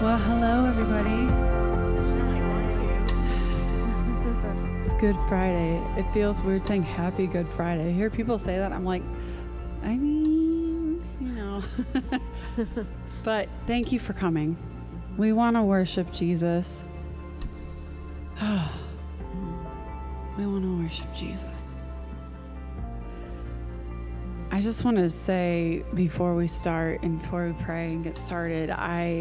Well, hello, everybody. It's Good Friday. It feels weird saying Happy Good Friday. I hear people say that. I'm like, I mean, But thank you for coming. We want to worship Jesus. We want to worship Jesus. I just want to say before we start and before we pray and get started,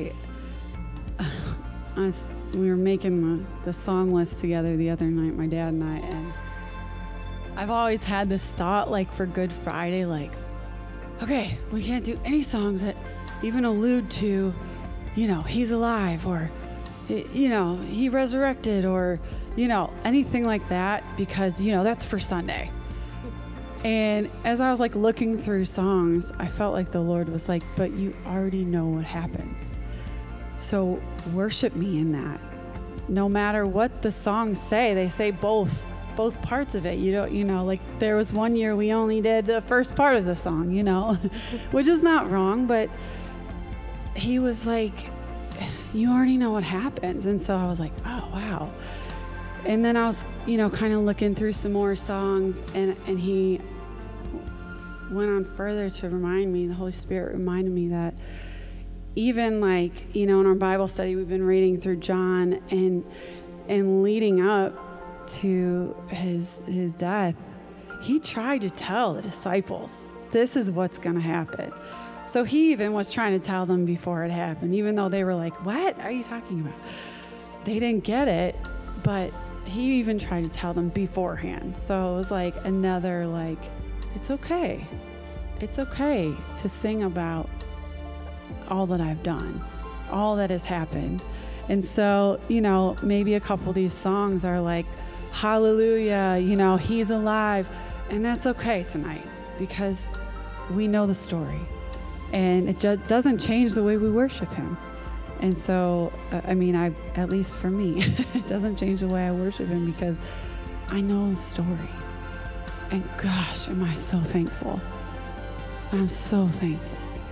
we were making the song list together the other night, my dad and I, and I've always had this thought, like, for Good Friday, like, okay, we can't do any songs that even allude to, he's alive, or, he resurrected, or, anything like that, because, that's for Sunday. And as I was like looking through songs, I felt like the Lord was like, but you already know what happens. So worship me in that. No matter what the songs say, they say both parts of it. Like there was one year we only did the first part of the song, which is not wrong, but he was like, you already know what happens. And so I was like, oh, wow. And then I was, kind of looking through some more songs, and he went on further to remind me, the Holy Spirit reminded me that even like, in our Bible study, we've been reading through John and leading up to his death, he tried to tell the disciples, this is what's going to happen. So he even was trying to tell them before it happened, even though they were like, what are you talking about? They didn't get it, but he even tried to tell them beforehand. So it was like another, like, it's okay. It's okay to sing about all that I've done, all that has happened. And so, maybe a couple of these songs are like, hallelujah, he's alive. And that's okay tonight, because we know the story. And it just doesn't change the way we worship him. And so, at least for me, it doesn't change the way I worship him, because I know the story. And gosh, am I so thankful. I'm so thankful.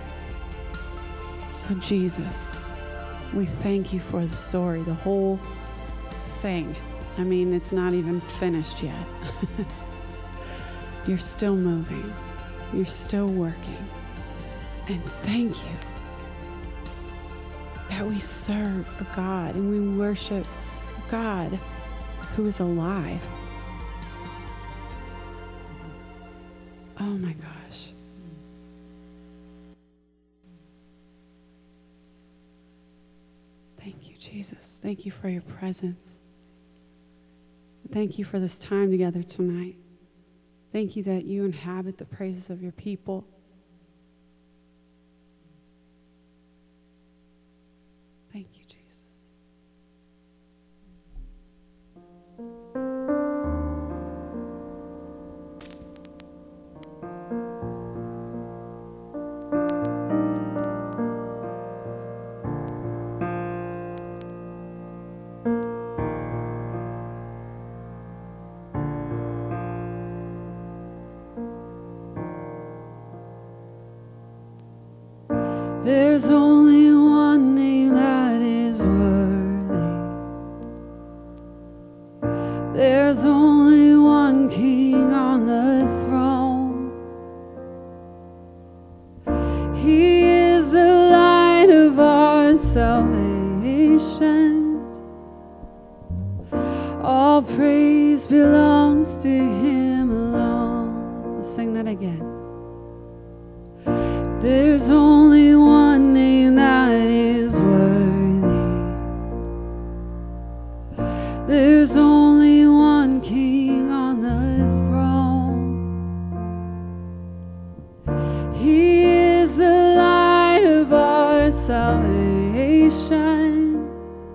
So Jesus, we thank you for the story, the whole thing. It's not even finished yet. You're still moving. You're still working. And thank you that we serve a God and we worship a God who is alive. Oh my gosh. Thank you, Jesus. Thank you for your presence. Thank you for this time together tonight. Thank you that you inhabit the praises of your people. Thank you, Jesus. There's only one name that is worthy. There's only one King on the throne. He is the light of our salvation. All praise belongs to him alone. Let's sing that again. There's only one name that is worthy. There's only one King on the throne. He is the light of our salvation.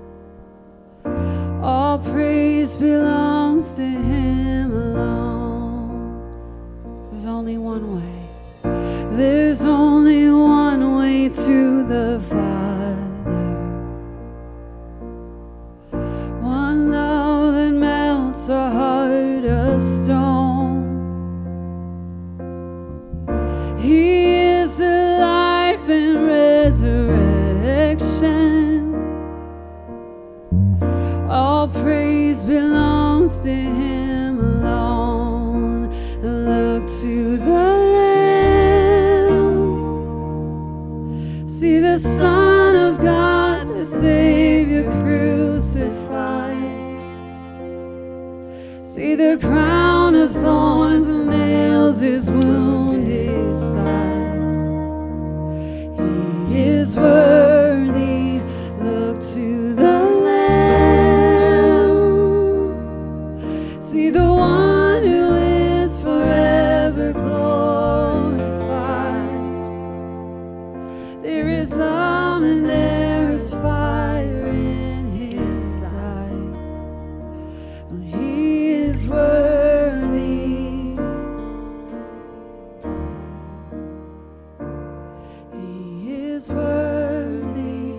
All praise belongs to him alone. There's only one way. There's only one way trust in Him alone. Look to the Lamb. See the Son of God, the Savior crucified. See the crown of thorns and nails His wounded side. He is worthy. Look to the Lamb. See the one who is forever glorified. There is love and there is fire in His eyes. He is worthy. He is worthy.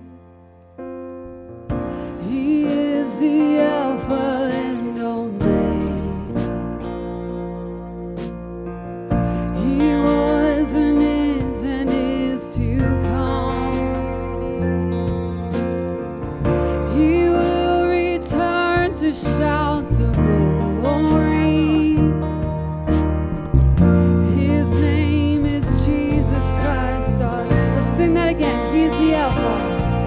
He is the Alpha and Omega. He was and is to come. He will return to shouts of glory. His name is Jesus Christ. Let's sing that again. He's the Alpha.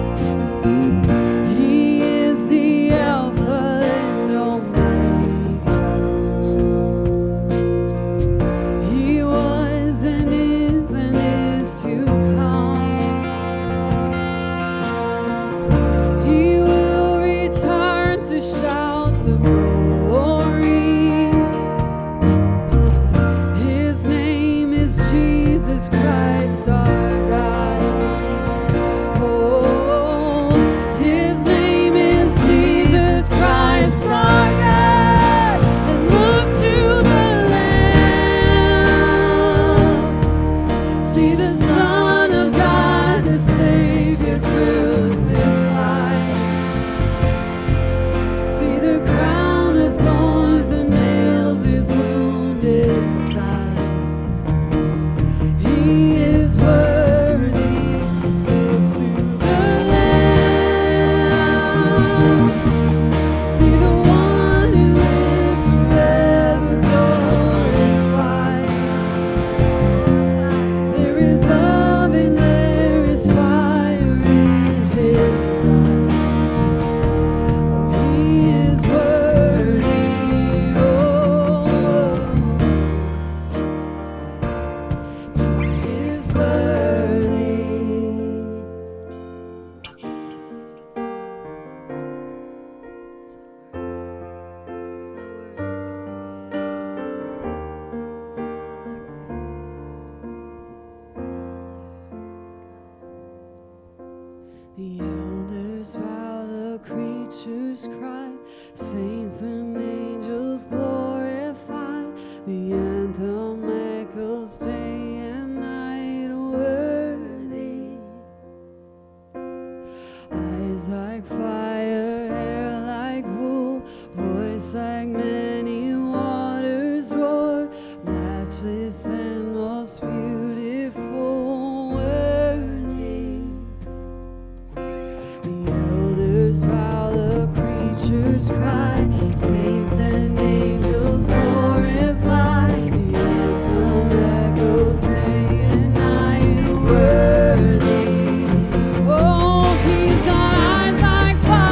He is the Alpha and Omega. He was and is to come. He will return to shouts of glory. His name is Jesus Christ our God. Oh, His name is Jesus Christ our God. And look to the Lamb. See the Son of God, the Savior crucified. See the crown of thorns and nails His wounded side. He is worthy. Look to the Lamb. See the one who is forever glorified. There is love and there is fire in His eyes. He is worthy. Oh, He is worthy. The elders bow, the creatures cry, saints and angels glorify. The anthem echoes day and night, worthy. Eyes like fire, hair like wool, voice like many waters roar, matchless and most beautiful, worthy. The elders bow, the creatures cry, saints and angels glorify. The anthem echoes day and night, worthy. Oh, He's got eyes like fire.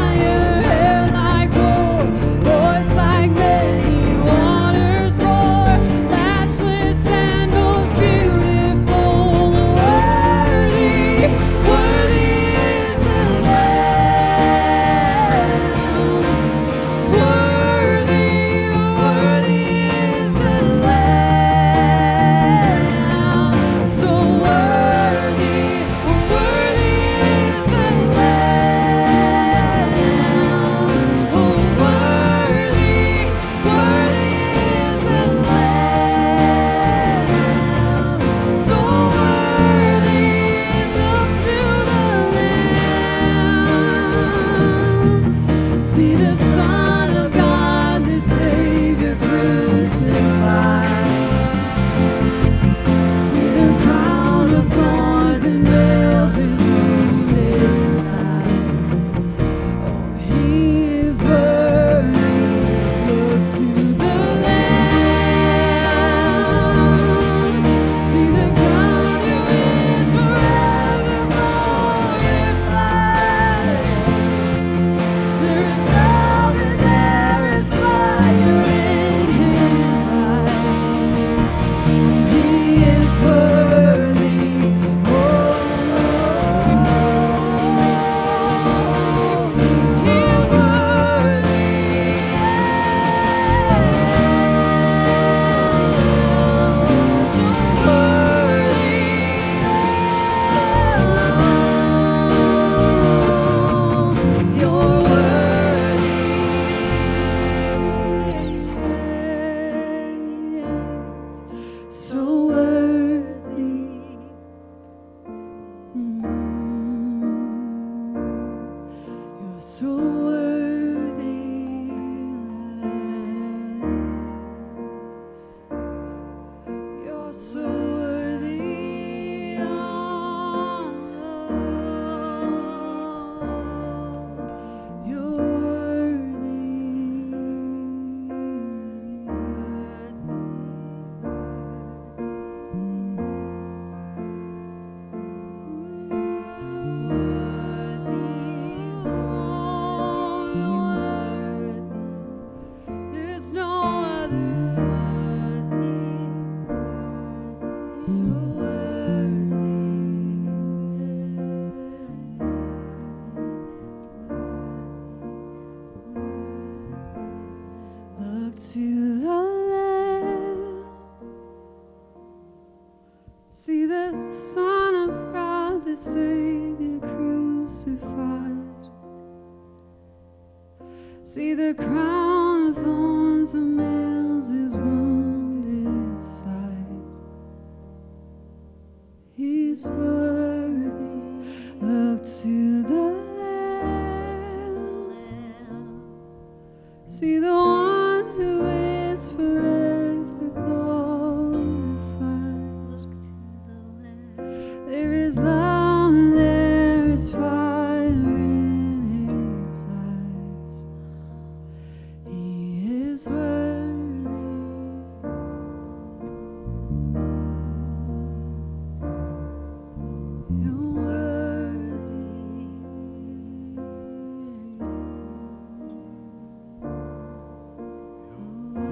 so worthy. You're so worthy. You're there's no other so look to the left, see the Son of God, the Savior crucified. See the crown of thorns and nails his wounded side. He's worthy. Look to the Lamb. See the one who is forever glorified. There is love and there is fire in his eyes. He is worthy. You're worthy. You're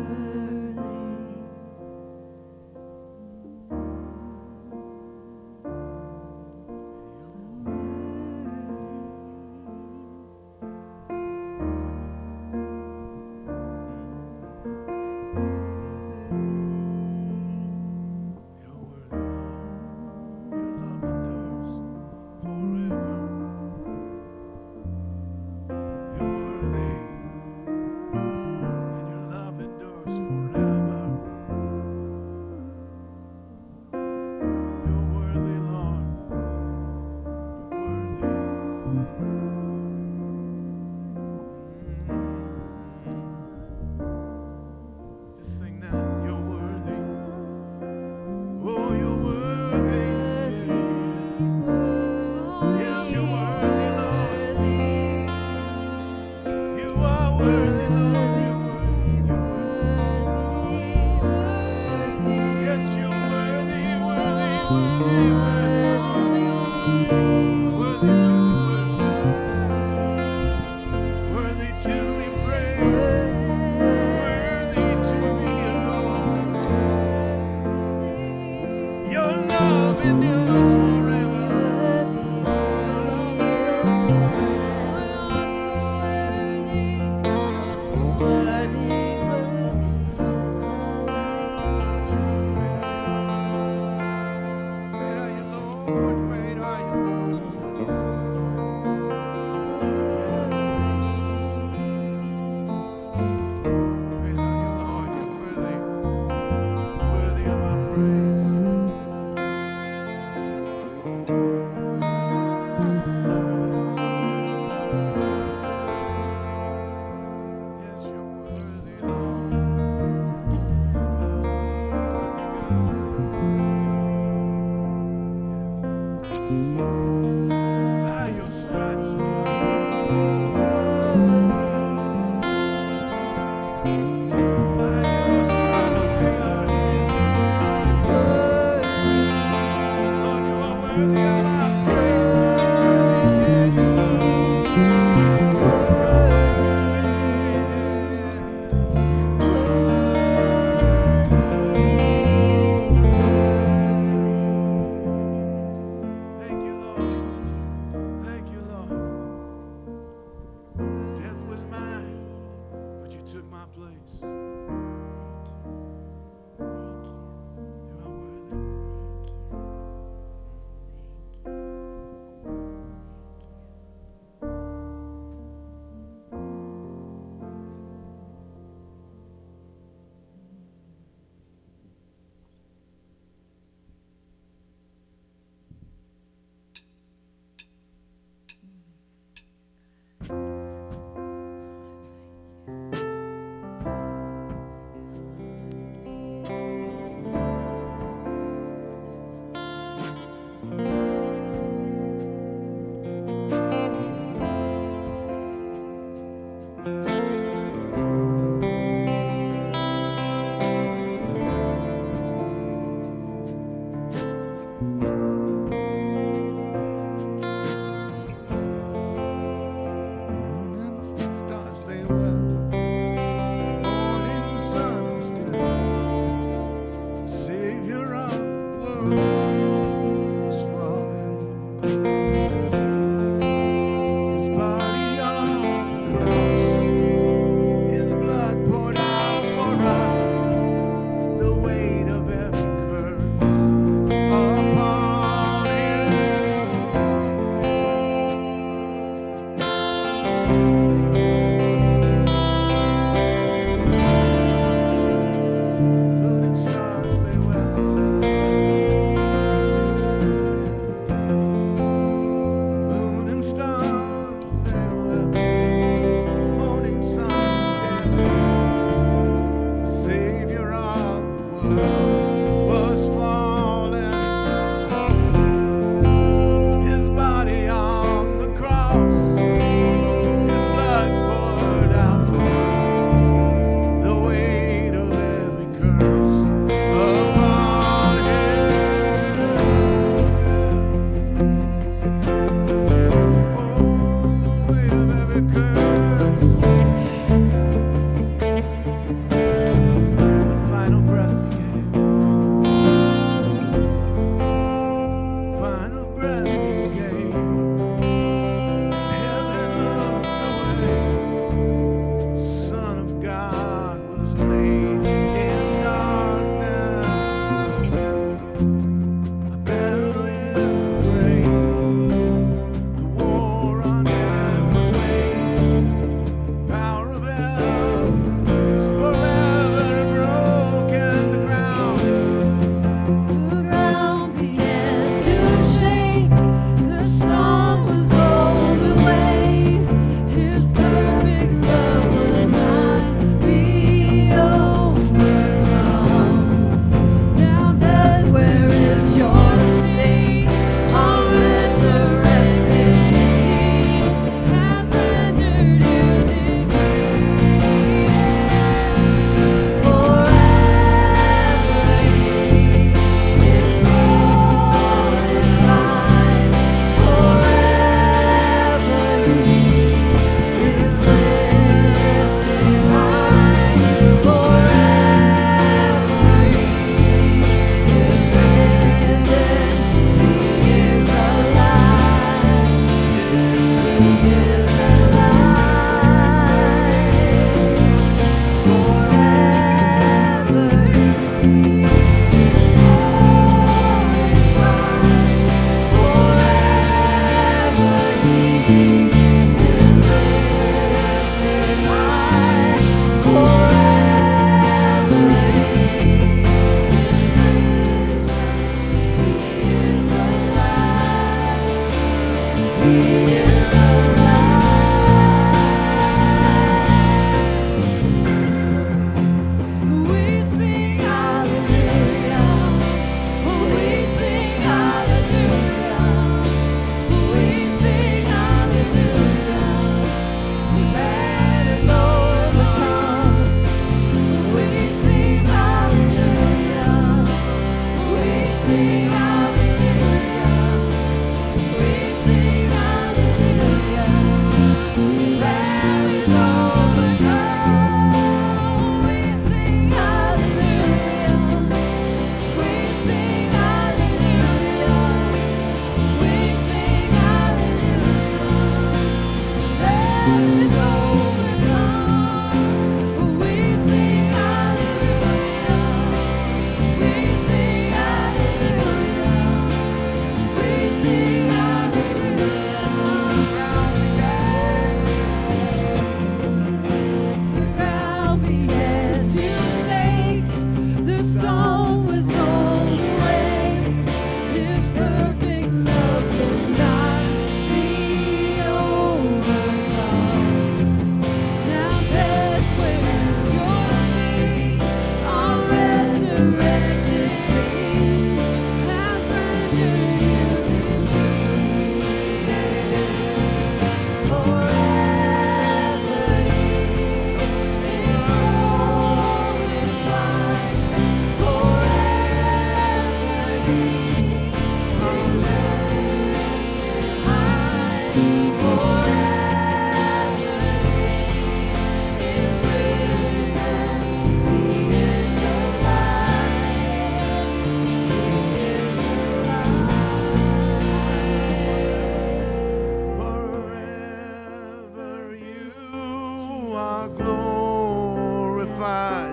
are glorified.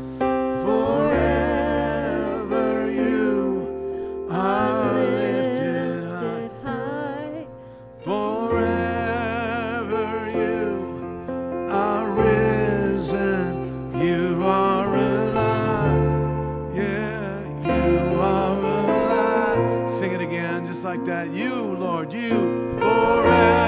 Forever you are lifted high. Forever you are risen. You are alive. Yeah, you are alive. Sing it again, just like that. You, Lord, you. Forever.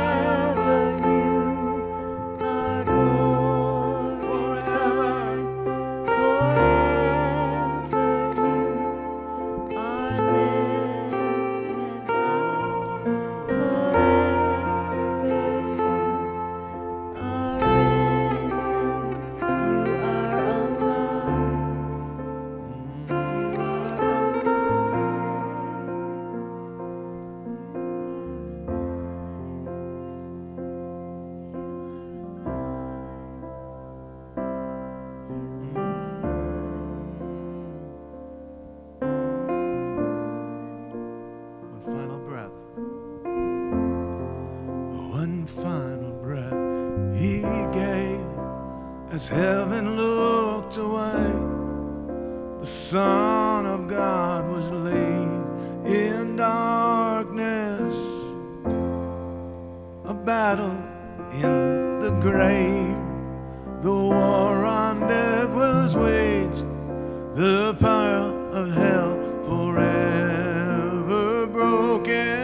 As heaven looked away, the Son of God was laid in darkness. A battle in the grave, the war on death was waged. The power of hell forever broken.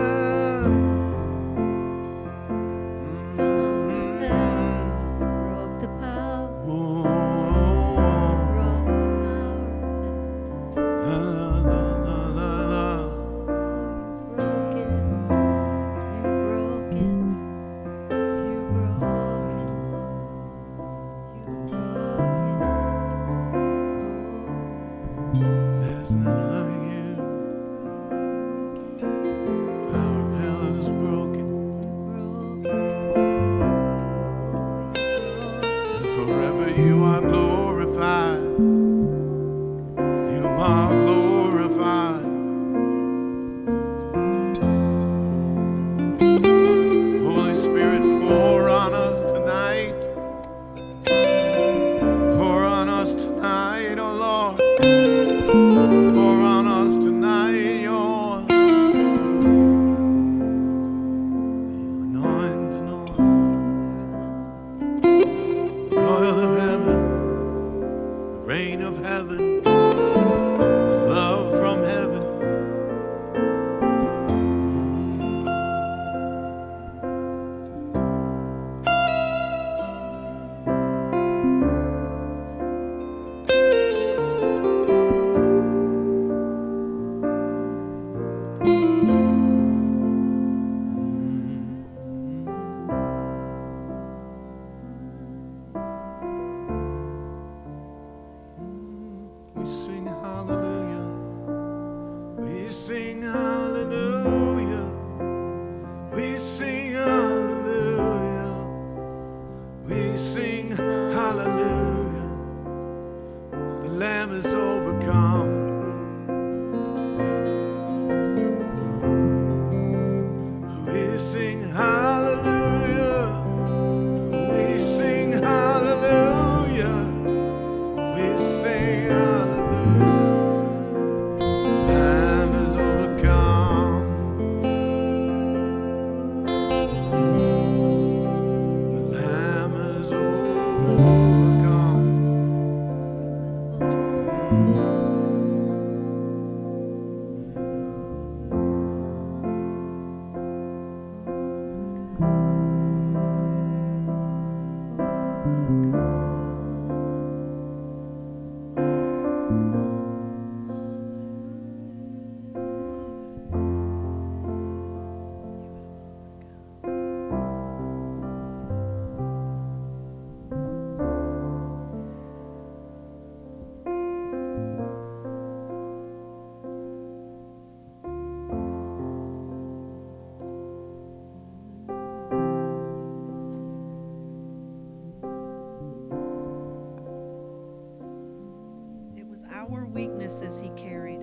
Weaknesses he carried.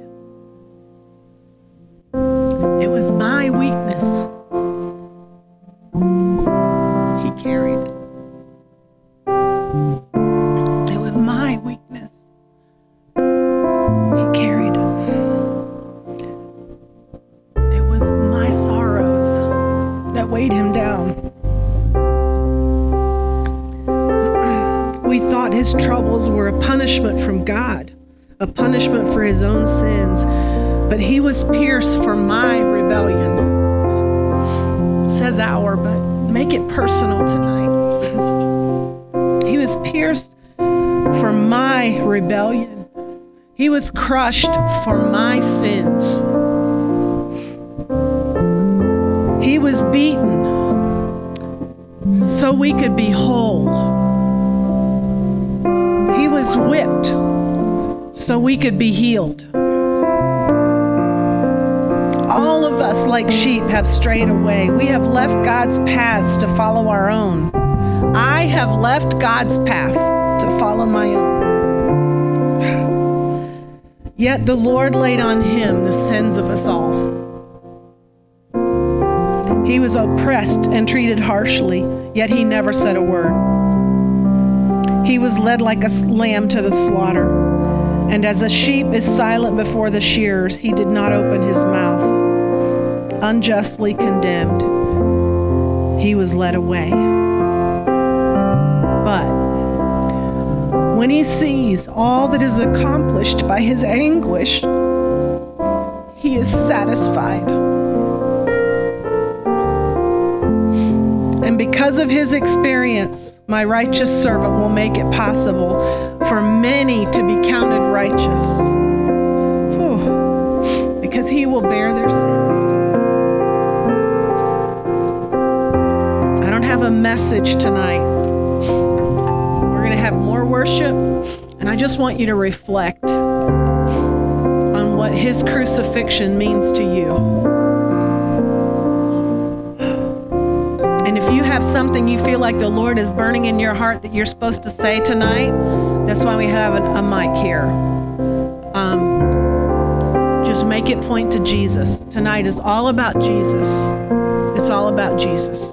It was my weakness he carried. his troubles were a punishment from God, a punishment for his own sins. But he was pierced for my rebellion. It says our, but make it personal tonight. He was pierced for my rebellion. He was crushed for my sins. He was beaten so we could be whole. He was whipped so we could be healed. All of us, like sheep, have strayed away. We have left God's paths to follow our own. I have left God's path to follow my own. Yet the Lord laid on him the sins of us all. He was oppressed and treated harshly, yet he never said a word. He was led like a lamb to the slaughter, and as a sheep is silent before the shearers, he did not open his mouth. Unjustly condemned, he was led away. But when he sees all that is accomplished by his anguish, he is satisfied. And because of his experience, my righteous servant will make it possible for many to be counted righteous. Because he will bear their sins. I don't have a message tonight. We're going to have more worship, and I just want you to reflect on what his crucifixion means to you. And if you have something you feel like the Lord is burning in your heart that you're supposed to say tonight, that's why we have a mic here. Just make it point to Jesus. Tonight is all about Jesus. It's all about Jesus.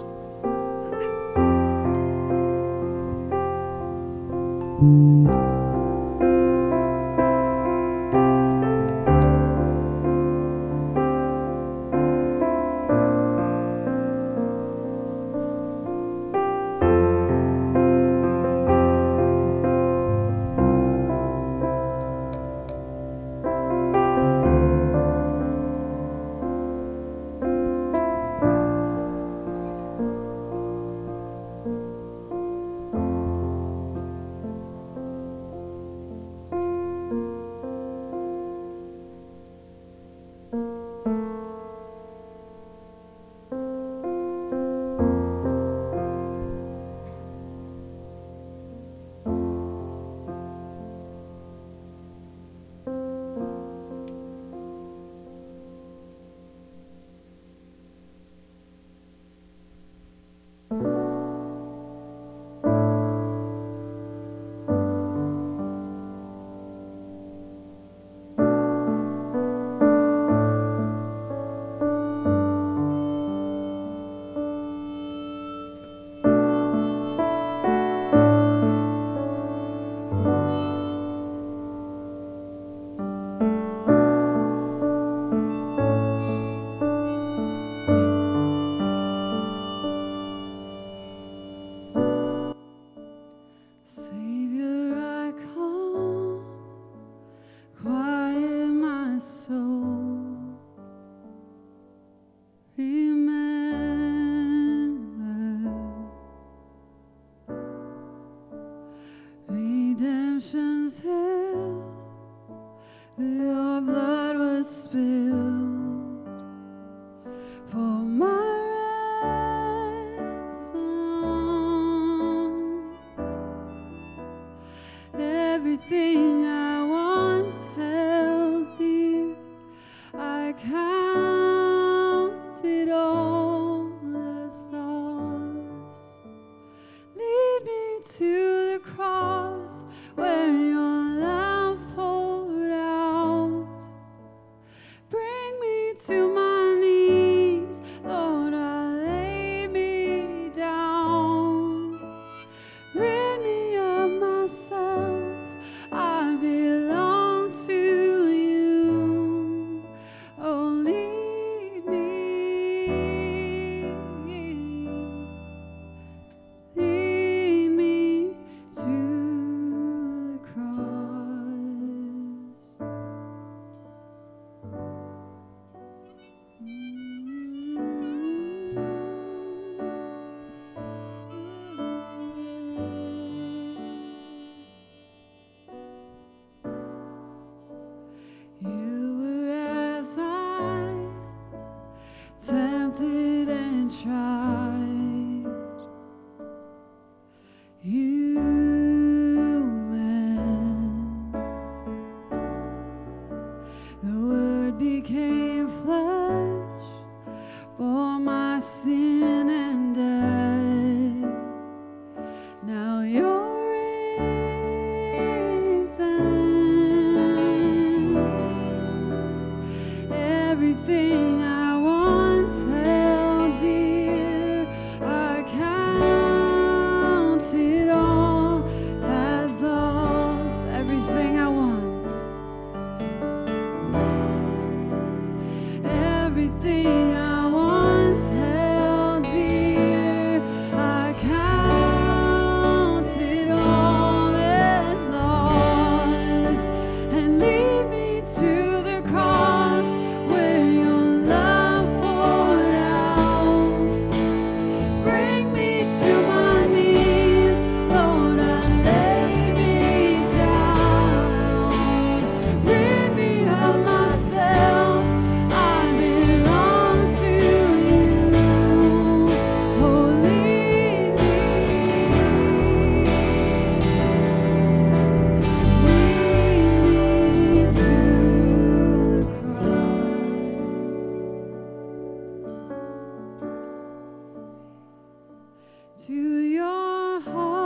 your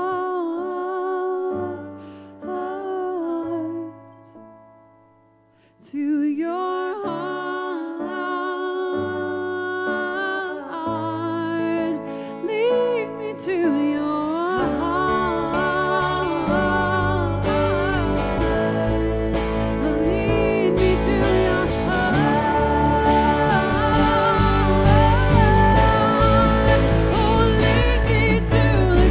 heart, to your heart. Lead me to your heart. Lead me to your heart. Oh, lead me to the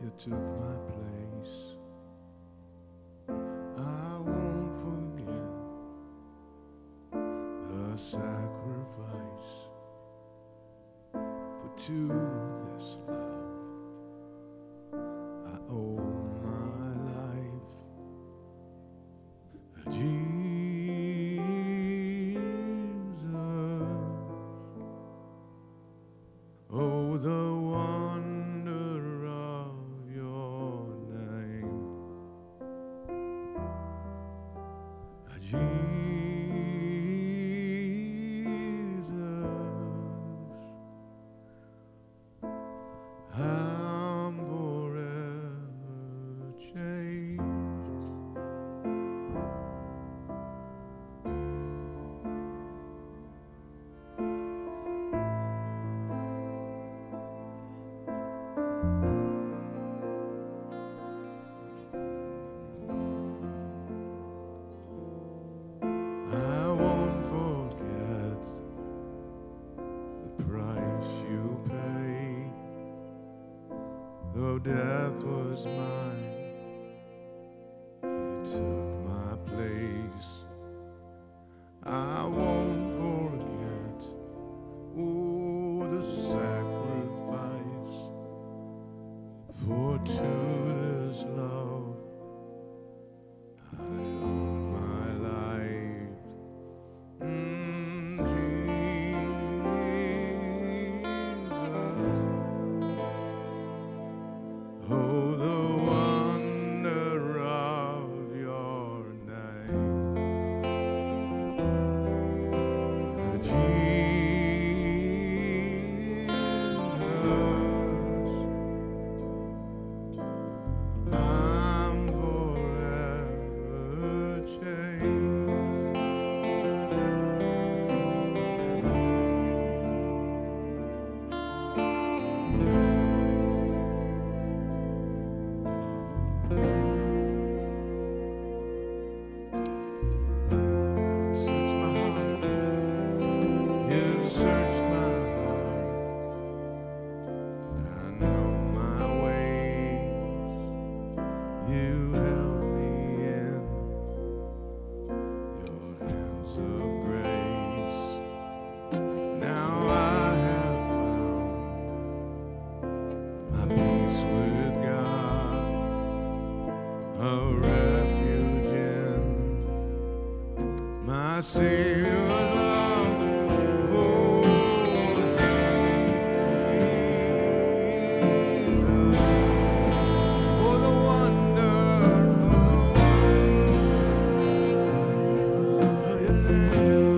You took my place. I won't forget the sacrifice for to this love I owe my life. Jesus, oh, the wonder of your name. Jesus, I'm forever changed. I won't forget the price you paid, though death was mine. You took my place. I won't forget, oh, the sacrifice for to this love I owe my life. Jesus, oh, the wonder of your name. Jesus, I'm forever changed. Search my heart. You've searched my heart. I know my ways. You held me in your hands of grace. Now I have found my peace with God, a refuge in my Savior's love. Oh, Jesus, oh, the wonder of your name.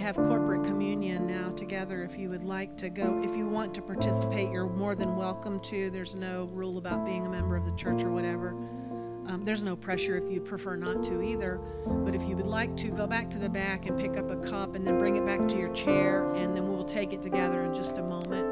have corporate communion now together. If you would like to go, if you want to participate, you're more than welcome to. There's no rule about being a member of the church or whatever. There's no pressure if you prefer not to either. But if you would like to, go back to the back and pick up a cup and then bring it back to your chair, and then we'll take it together in just a moment.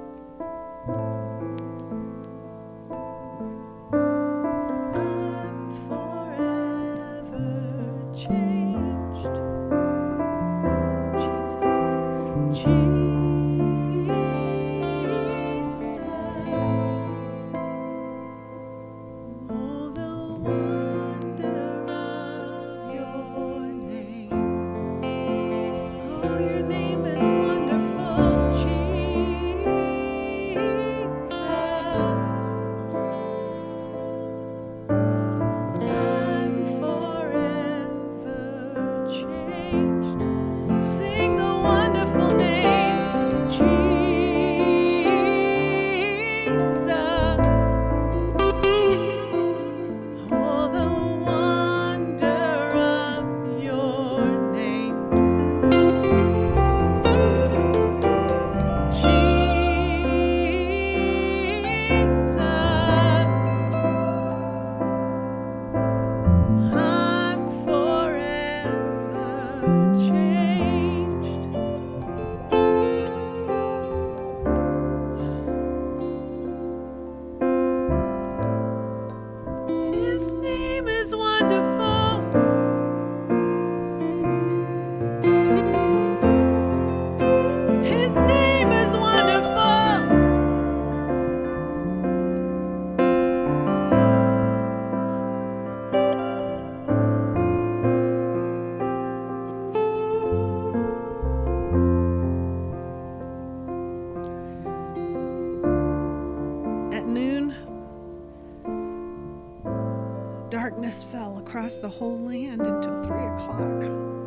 Darkness fell across the whole land until 3 o'clock.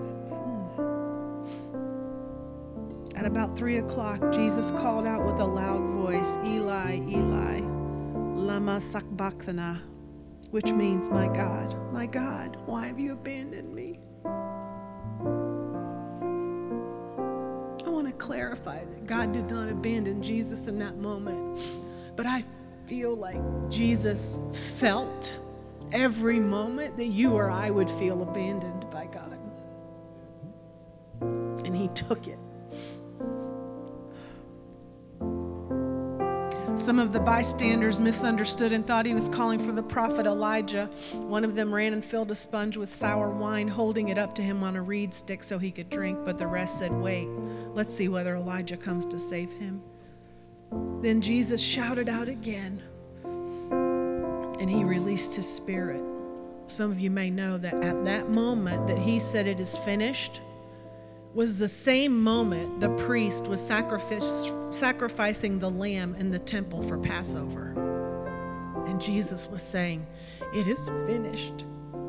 At about 3 o'clock, Jesus called out with a loud voice, "Eli, Eli, lama sabachthani," which means, my God, why have you abandoned me?" I want to clarify that God did not abandon Jesus in that moment, but I feel like Jesus felt every moment that you or I would feel abandoned by God. And he took it. Some of the bystanders misunderstood and thought he was calling for the prophet Elijah. One of them ran and filled a sponge with sour wine, holding it up to him on a reed stick so he could drink. But the rest said, "Wait, let's see whether Elijah comes to save him." Then Jesus shouted out again, and he released his spirit. Some of you may know that at that moment that he said it is finished was the same moment the priest was sacrificing the lamb in the temple for Passover. And Jesus was saying, "It is finished."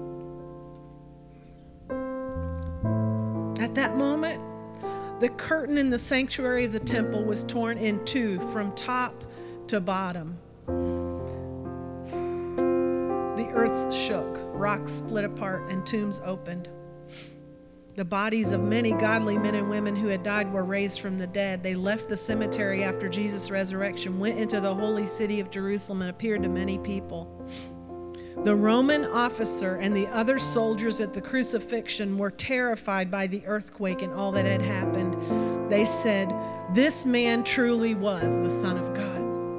At that moment, the curtain in the sanctuary of the temple was torn in two from top to bottom. The earth shook, rocks split apart, and tombs opened. The bodies of many godly men and women who had died were raised from the dead. They left the cemetery after Jesus' resurrection, went into the holy city of Jerusalem, and appeared to many people. The Roman officer and the other soldiers at the crucifixion were terrified by the earthquake and all that had happened. They said, "This man truly was the Son of God."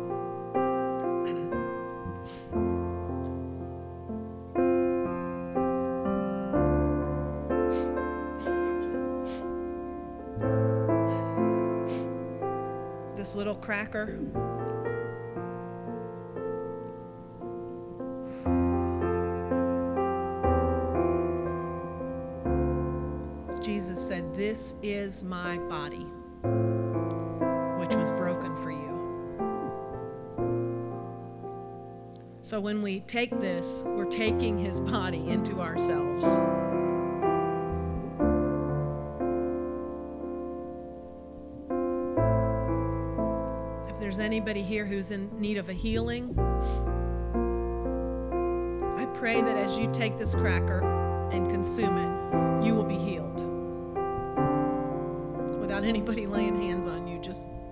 This little cracker. Jesus said, "This is my body, which was broken for you." So when we take this, we're taking his body into ourselves. If there's anybody here who's in need of a healing, I pray that as you take this cracker and consume it, you will be healed. without anybody laying hands on you.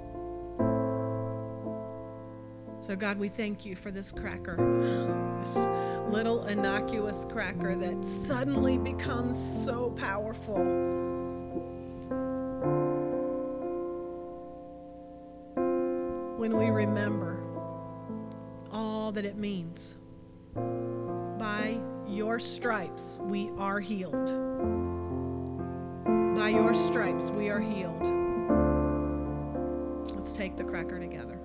So God, we thank you for this cracker, this little innocuous cracker that suddenly becomes so powerful. When we remember all that it means. By your stripes, we are healed. By your stripes, we are healed. Let's take the cracker together.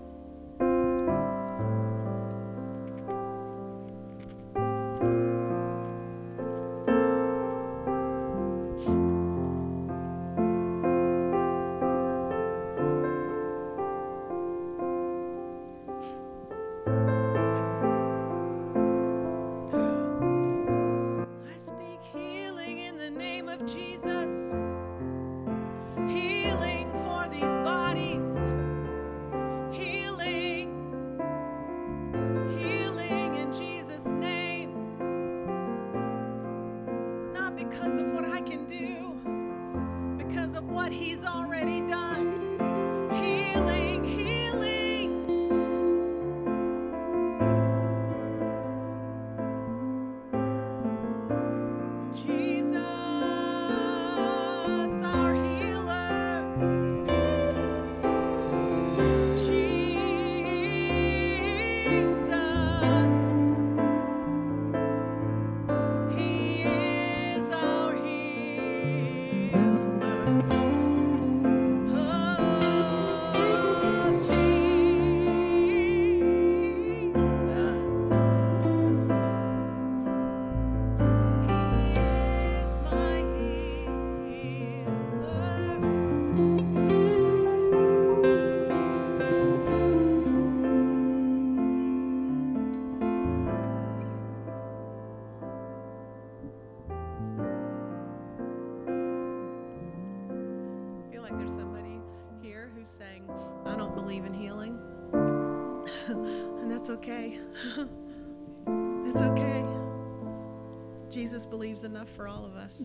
Okay. It's okay. Jesus believes enough for all of us.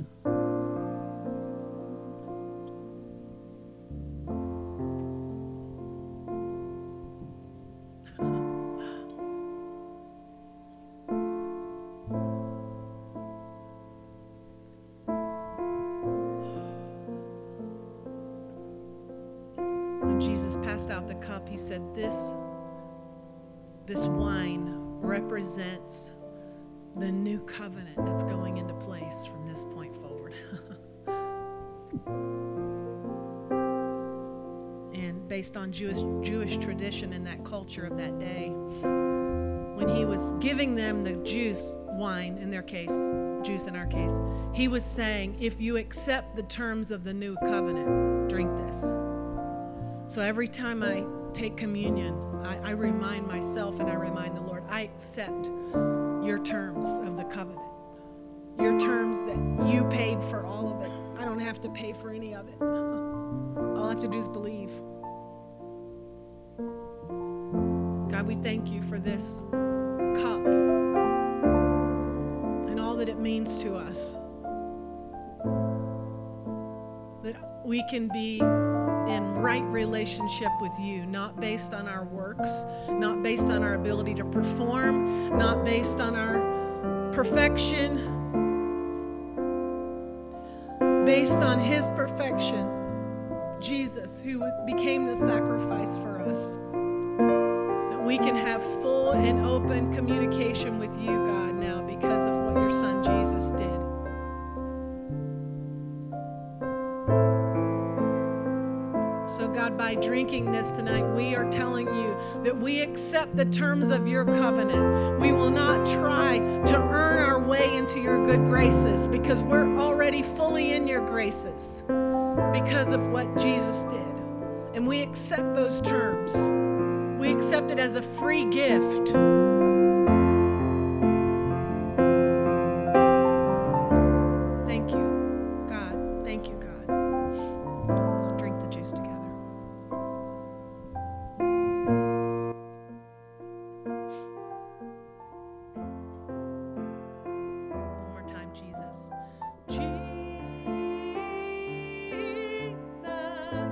When Jesus passed out the cup, he said, This wine represents the new covenant that's going into place from this point forward. And based on Jewish tradition in that culture of that day, when he was giving them the wine in their case, juice in our case, he was saying, if you accept the terms of the new covenant, drink this. So every time I take communion, I remind myself and I remind the Lord, I accept your terms of the covenant. Your terms that you paid for all of it. I don't have to pay for any of it. All I have to do is believe. God, we thank you for this cup and all that it means to us. That we can be in right relationship with you, not based on our works, not based on our ability to perform, not based on our perfection, based on his perfection, Jesus, who became the sacrifice for us, that we can have full and open communication with you, God, now because of what your son Jesus did. So God, by drinking this tonight, we are telling you that we accept the terms of your covenant. We will not try to earn our way into your good graces because we're already fully in your graces because of what Jesus did. And we accept those terms. We accept it as a free gift. Thank you, God. Thank you, God. Drink the juice together. Jesus.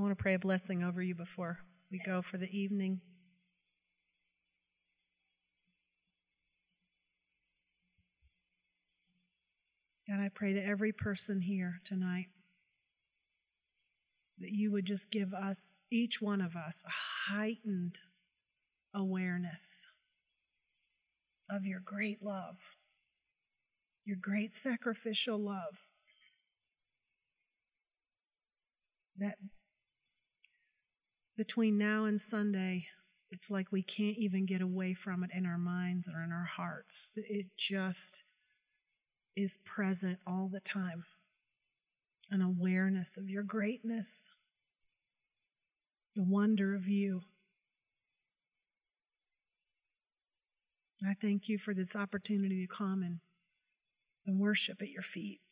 want to pray a blessing over you before we go for the evening. God, I pray that every person here tonight, that you would just give us, each one of us, a heightened awareness of your great love, your great sacrificial love, that between now and Sunday, it's like we can't even get away from it in our minds or in our hearts. It just is present all the time. An awareness of your greatness, the wonder of you. I thank you for this opportunity to come and worship at your feet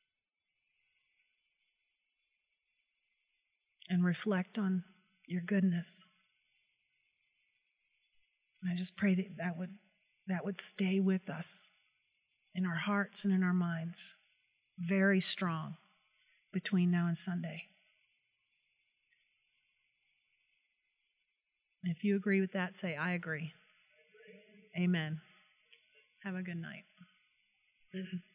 and reflect on your goodness. And I just pray that would stay with us in our hearts and in our minds, very strong between now and Sunday. If you agree with that, say, I agree. Amen. Have a good night.